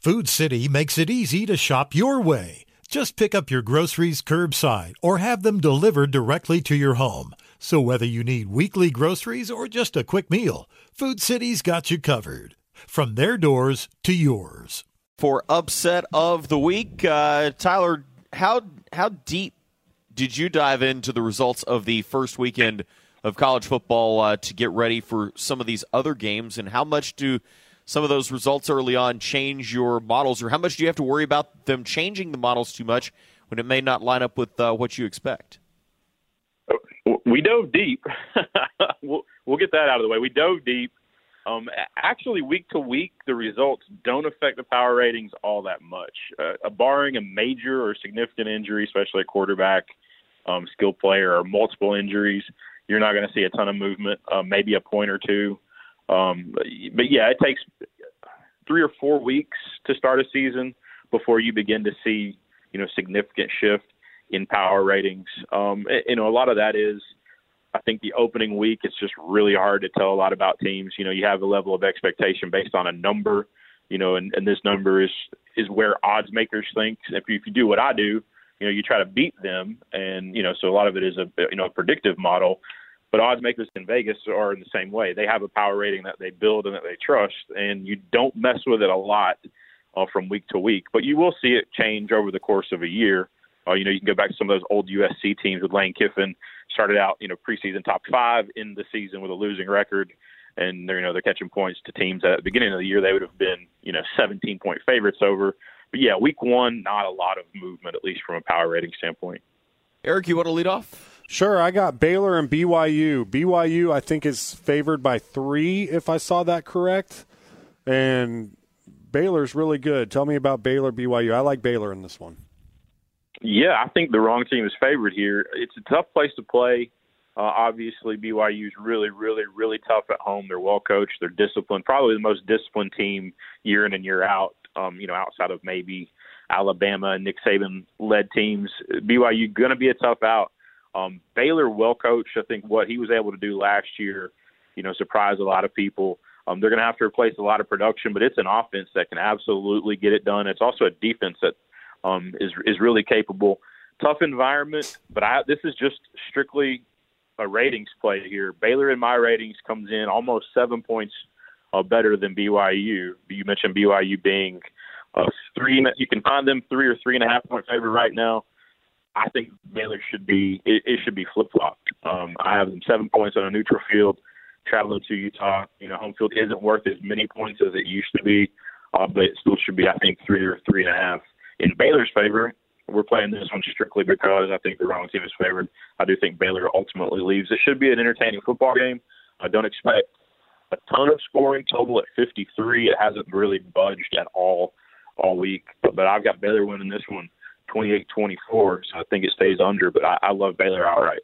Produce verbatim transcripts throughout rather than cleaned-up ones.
Food City makes it easy to shop your way. Just pick up your groceries curbside or have them delivered directly to your home. So whether you need weekly groceries or just a quick meal, Food City's got you covered. From their doors to yours. For upset of the week, uh, Tyler, how how deep did you dive into the results of the first weekend of college football uh, to get ready for some of these other games, and how much do some of those results early on change your models, or how much do you have to worry about them changing the models too much when it may not line up with uh, what you expect? We dove deep. we'll, we'll get that out of the way. We dove deep. Um, actually, week to week, the results don't affect the power ratings all that much. Uh, barring a major or significant injury, especially at quarterback, um, skill player, or multiple injuries, you're not going to see a ton of movement, uh, maybe a point or two. Um, but, but, yeah, it takes three or four weeks to start a season before you begin to see, you know, significant shift in power ratings. Um, you know, a lot of that is, I think the opening week, it's just really hard to tell a lot about teams. You know, you have a level of expectation based on a number, you know, and, and this number is, is where odds makers think. If you, if you do what I do, you know, you try to beat them. And, you know, so a lot of it is a, you know, a predictive model, but odds makers in Vegas are in the same way. They have a power rating that they build and that they trust, and you don't mess with it a lot uh, from week to week, but you will see it change over the course of a year. Uh, you know, you can go back to some of those old U S C teams with Lane Kiffin, started out, you know, preseason top five in the season with a losing record. And they're, you know, they're catching points to teams that at the beginning of the year they would have been, you know, seventeen point favorites over. But yeah, week one, not a lot of movement, at least from a power rating standpoint. Eric, you want to lead off? Sure. I got Baylor and B Y U. B Y U, I think, is favored by three, if I saw that correct. And Baylor's really good. Tell me about Baylor, B Y U. I like Baylor in this one. Yeah, I think the wrong team is favored here. It's a tough place to play. Uh, obviously, B Y U is really, really, really tough at home. They're well coached. They're disciplined. Probably the most disciplined team year in and year out. Um, you know, outside of maybe Alabama and Nick Saban-led teams, B Y U going to be a tough out. Um, Baylor well coached. I think what he was able to do last year, you know, surprised a lot of people. Um, they're going to have to replace a lot of production, but it's an offense that can absolutely get it done. It's also a defense that Um, is is really capable. Tough environment, but I, this is just strictly a ratings play here. Baylor in my ratings comes in almost seven points uh, better than B Y U. You mentioned B Y U being uh, three. You can find them three or three and a half point favorite right now. I think Baylor should be it, it should be flip flopped. Um, I have them seven points on a neutral field, traveling to Utah. You know, home field isn't worth as many points as it used to be, uh, but it still should be, I think, three or three and a half. In Baylor's favor, we're playing this one strictly because I think the wrong team is favored. I do think Baylor ultimately leaves. It should be an entertaining football game. I don't expect a ton of scoring, total at fifty-three. It hasn't really budged at all all week. But, but I've got Baylor winning this one twenty-eight twenty-four, so I think it stays under. But I, I love Baylor outright.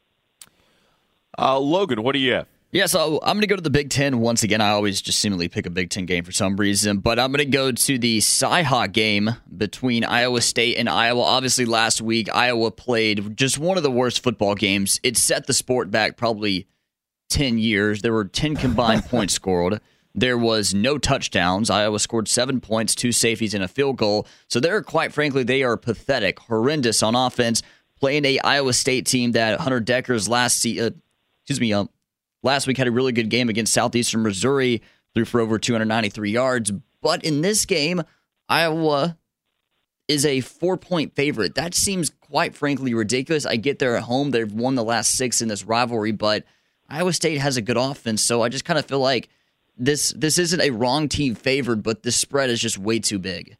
Uh, Logan, what do you have? Yeah, so I'm going to go to the Big Ten once again. I always just seemingly pick a Big Ten game for some reason, but I'm going to go to the Cy-Hawk game between Iowa State and Iowa. Obviously, last week, Iowa played just one of the worst football games. It set the sport back probably ten years. There were ten combined points scored. There was no touchdowns. Iowa scored seven points, two safeties, and a field goal. So they're, quite frankly, they are pathetic, horrendous on offense, playing a Iowa State team that Hunter Decker's last se- uh, excuse me, um, Last week had a really good game against Southeastern Missouri, threw for over two hundred ninety-three yards. But in this game, Iowa is a four-point favorite. That seems quite frankly ridiculous. I get they're at home. They've won the last six in this rivalry, but Iowa State has a good offense, so I just kind of feel like this this isn't a wrong team favored, but this spread is just way too big.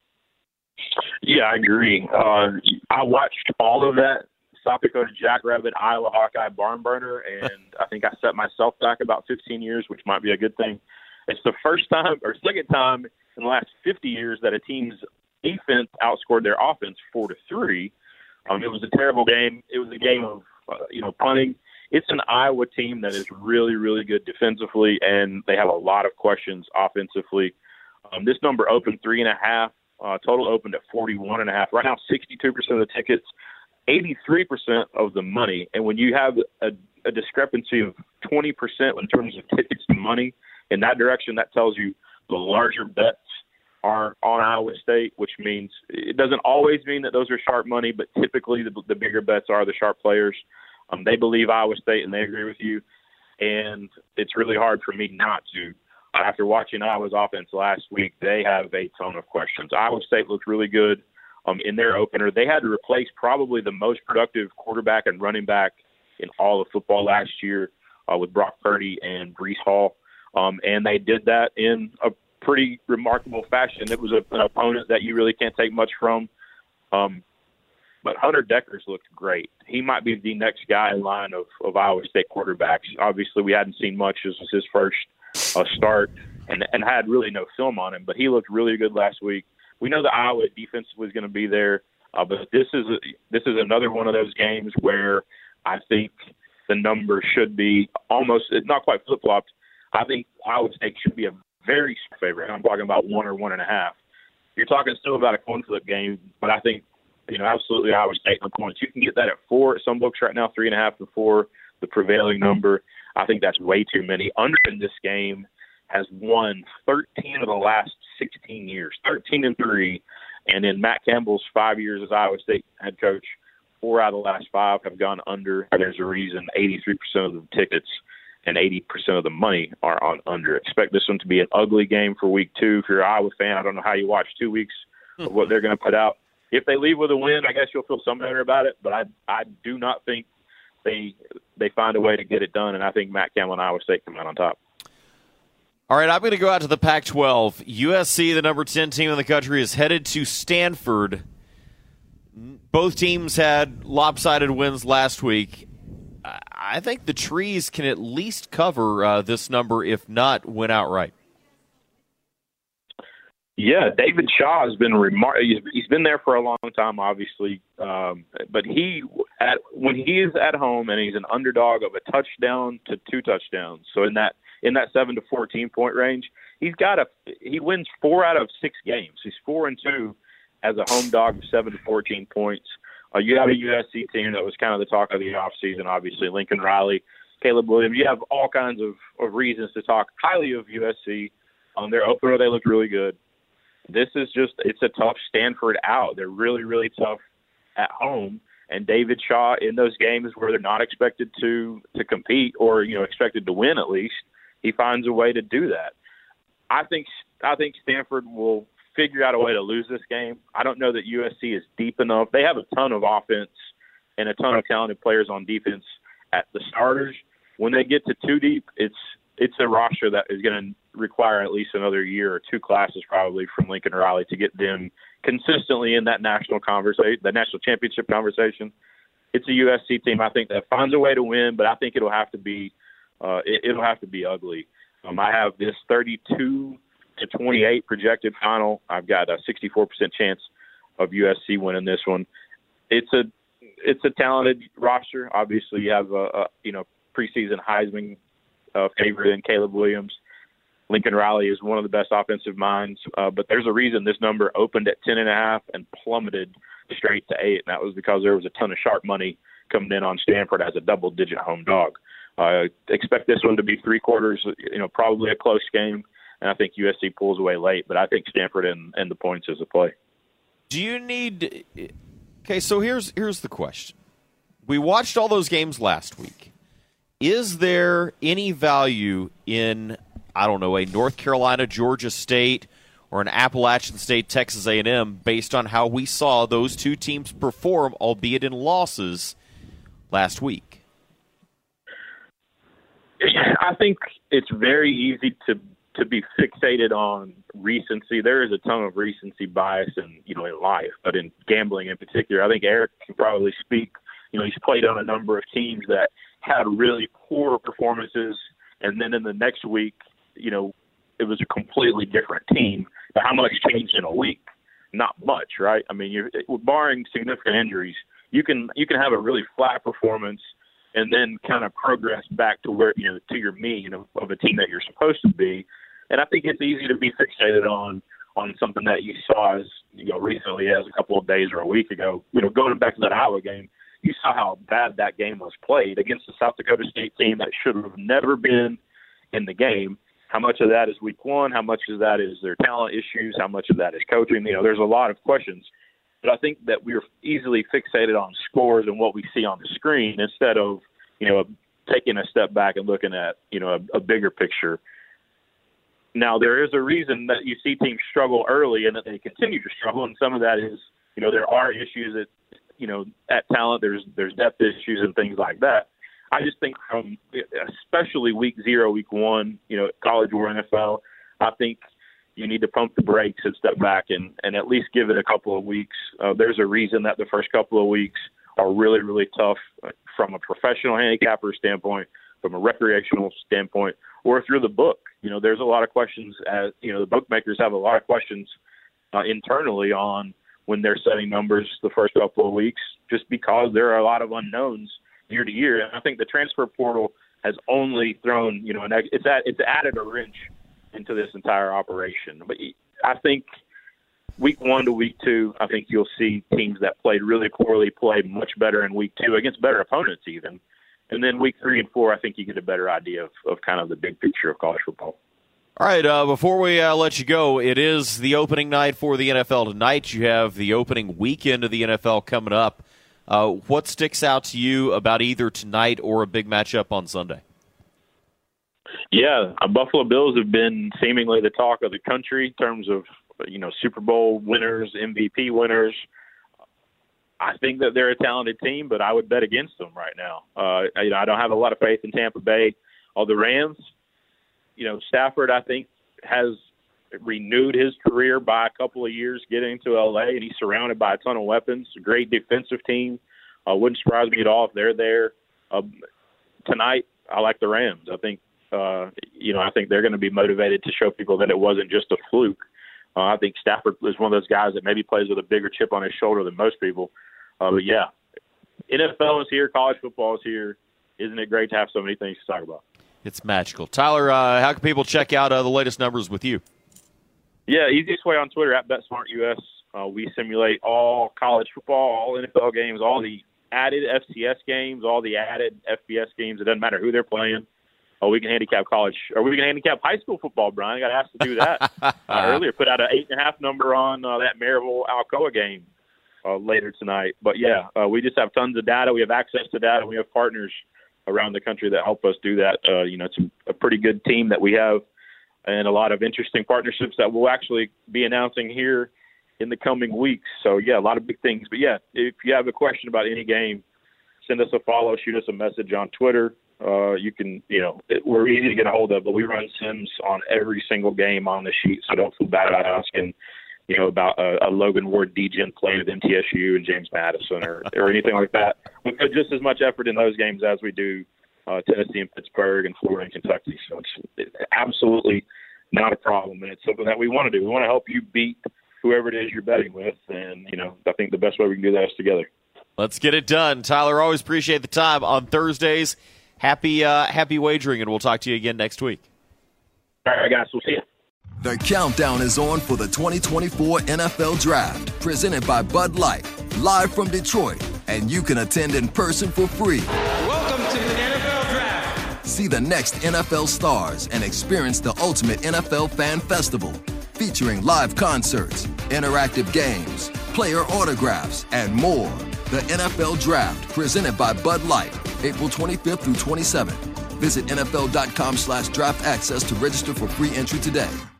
Yeah, I agree. Uh, I watched all of that South Dakota Jackrabbit, Iowa Hawkeye barn burner, and I think I set myself back about fifteen years, which might be a good thing. It's the first time or second time in the last fifty years that a team's defense outscored their offense four to three. Um, it was a terrible game. It was a game of uh, you know punting. It's an Iowa team that is really, really good defensively, and they have a lot of questions offensively. Um, this number opened three and a half. Uh, total opened at forty-one and a half. Right now, sixty-two percent of the tickets, eighty-three percent of the money. And when you have a, a discrepancy of twenty percent in terms of tickets to money in that direction, that tells you the larger bets are on Iowa State, which means it doesn't always mean that those are sharp money, but typically the, the bigger bets are the sharp players. Um, they believe Iowa State and they agree with you, and it's really hard for me not to. After watching Iowa's offense last week, they have a ton of questions. Iowa State looked really good um, in their opener. They had to replace probably the most productive quarterback and running back in all of football last year uh, with Brock Purdy and Breece Hall, um, and they did that in a pretty remarkable fashion. It was a, an opponent that you really can't take much from. Um, but Hunter Deckers looked great. He might be the next guy in line of, of Iowa State quarterbacks. Obviously, we hadn't seen much. This was his first uh, start and, and had really no film on him, but he looked really good last week. We know the Iowa defense was going to be there, uh, but this is a, this is another one of those games where I think the number should be almost, it's not quite flip-flopped. I think Iowa State should be a very favorite. I'm talking about one or one and a half. You're talking still about a coin flip game, but I think, you know, absolutely Iowa State in the points. You can get that at four at some books right now, three and a half to four, the prevailing number. I think that's way too many. Under in this game has won thirteen of the last sixteen years, thirteen and three. And in Matt Campbell's five years as Iowa State head coach, four out of the last five have gone under. There's a reason eighty-three percent of the tickets and eighty percent of the money are on under. Expect this one to be an ugly game for week two. If you're an Iowa fan, I don't know how you watch two weeks of what they're going to put out. If they leave with a win, I guess you'll feel some better about it, but I I do not think they they find a way to get it done, and I think Matt Campbell and Iowa State come out on top. All right, I'm going to go out to the Pac twelve. U S C, the number ten team in the country, is headed to Stanford. Both teams had lopsided wins last week. I think the Trees can at least cover uh, this number, if not win outright. Yeah, David Shaw has been remar- He's been there for a long time, obviously, um, but he at when he is at home and he's an underdog of a touchdown to two touchdowns. So in that in that seven to fourteen point range, he's got a he wins four out of six games. He's four and two as a home dog of seven to fourteen points. Uh, you have a U S C team that was kind of the talk of the offseason, obviously. Lincoln Riley, Caleb Williams. You have all kinds of, of reasons to talk highly of U S C. On their opener, they looked really good. This is just – it's a tough Stanford out. They're really, really tough at home. And David Shaw, in those games where they're not expected to to compete or, you know, expected to win at least, he finds a way to do that. I think I think Stanford will – figure out a way to lose this game. I don't know that U S C is deep enough. They have a ton of offense and a ton of talented players on defense at the starters. When they get to too deep, it's it's a roster that is going to require at least another year or two classes probably from Lincoln Riley to get them consistently in that national conversation, the national championship conversation. It's a U S C team, I think, that finds a way to win, but I think it'll have to be uh, it, it'll have to be ugly. Um, I have this thirty-two to twenty-eight projected final. I've got a sixty-four percent chance of U S C winning this one. It's a it's a talented roster. Obviously, you have a, a you know preseason Heisman uh, favorite in Caleb Williams. Lincoln Riley is one of the best offensive minds, uh, but there's a reason this number opened at ten and a half and plummeted straight to eight, and that was because there was a ton of sharp money coming in on Stanford as a double-digit home dog. Uh, expect this one to be three quarters, you know, probably a close game. And I think U S C pulls away late, but I think Stanford and, and the points is a play. Do you need – okay, so here's here's the question. We watched all those games last week. Is there any value in, I don't know, a North Carolina, Georgia State, or an Appalachian State, Texas A and M, based on how we saw those two teams perform, albeit in losses, last week? I think it's very easy to – to be fixated on recency. There is a ton of recency bias in, you know, in life, but in gambling in particular, I think Eric can probably speak. You know, he's played on a number of teams that had really poor performances, and then in the next week, you know, it was a completely different team. But how much changed in a week? Not much, right? I mean, you're barring significant injuries, you can you can have a really flat performance and then kind of progress back to where, you know, to your mean of, of a team that you're supposed to be. And I think it's easy to be fixated on on something that you saw as, you know, recently as a couple of days or a week ago. You know, going back to that Iowa game, you saw how bad that game was played against the South Dakota State team that should have never been in the game. How much of that is week one? How much of that is their talent issues? How much of that is coaching? You know, there's a lot of questions. But I think that we're easily fixated on scores and what we see on the screen instead of, you know, taking a step back and looking at, you know, a, a bigger picture. Now, there is a reason that you see teams struggle early and that they continue to struggle, and some of that is, you know, there are issues at, you know, at talent. There's there's depth issues and things like that. I just think from especially week zero, week one, you know, college or N F L, I think you need to pump the brakes and step back and, and at least give it a couple of weeks. Uh, there's a reason that the first couple of weeks are really, really tough from a professional handicapper standpoint, from a recreational standpoint, or through the book. You know, there's a lot of questions. As, you know, the bookmakers have a lot of questions uh, internally on when they're setting numbers the first couple of weeks, just because there are a lot of unknowns year to year. And I think the transfer portal has only thrown, you know, an, it's at, it's added a wrench into this entire operation. But I think week one to week two, I think you'll see teams that played really poorly play much better in week two against better opponents even. And then week three and four, I think you get a better idea of, of kind of the big picture of college football. All right, uh, before we uh, let you go, it is the opening night for the N F L tonight. You have the opening weekend of the N F L coming up. Uh, what sticks out to you about either tonight or a big matchup on Sunday? Yeah, uh, Buffalo Bills have been seemingly the talk of the country in terms of, you know, Super Bowl winners, M V P winners. I think that they're a talented team, but I would bet against them right now. Uh, you know, I don't have a lot of faith in Tampa Bay or the Rams. You know, Stafford, I think, has renewed his career by a couple of years getting to L A, and he's surrounded by a ton of weapons. A great defensive team. Uh, wouldn't surprise me at all if they're there. Uh, tonight, I like the Rams. I think, uh, you know, I think they're going to be motivated to show people that it wasn't just a fluke. Uh, I think Stafford is one of those guys that maybe plays with a bigger chip on his shoulder than most people. Uh, but, yeah, N F L is here. College football is here. Isn't it great to have so many things to talk about? It's magical. Tyler, uh, how can people check out uh, the latest numbers with you? Yeah, easiest way on Twitter, at BetSmartUS. Uh, we simulate all college football, all N F L games, all the added F C S games, all the added F B S games. It doesn't matter who they're playing. Oh, we can handicap college, or we can handicap high school football, Brian. I got asked to do that uh, earlier. Put out an eight and a half number on uh, that Maryville-Alcoa game uh, later tonight. But, yeah, uh, we just have tons of data. We have access to data. We have partners around the country that help us do that. Uh, you know, it's a, a pretty good team that we have and a lot of interesting partnerships that we'll actually be announcing here in the coming weeks. So, yeah, a lot of big things. But, yeah, if you have a question about any game, send us a follow, shoot us a message on Twitter. Uh, you can, you know, it, we're easy to get a hold of, but we run sims on every single game on the sheet, so don't feel bad about asking, you know, about a, a Logan Ward D-Gen play with M T S U and James Madison or, or anything like that. We put just as much effort in those games as we do uh, Tennessee and Pittsburgh and Florida and Kentucky. So it's, it's absolutely not a problem, and it's something that we want to do. We want to help you beat whoever it is you're betting with, and, you know, I think the best way we can do that is together. Let's get it done. Tyler, always appreciate the time on Thursdays. Happy uh, happy wagering, and we'll talk to you again next week. All right, guys. We'll see you. The countdown is on for the twenty twenty-four N F L Draft, presented by Bud Light, live from Detroit, and you can attend in person for free. Welcome to the N F L Draft. See the next N F L stars and experience the ultimate N F L fan festival, featuring live concerts, interactive games, player autographs, and more. The N F L Draft, presented by Bud Light, April twenty-fifth through twenty-seventh. Visit N F L dot com slash draft access to register for free entry today.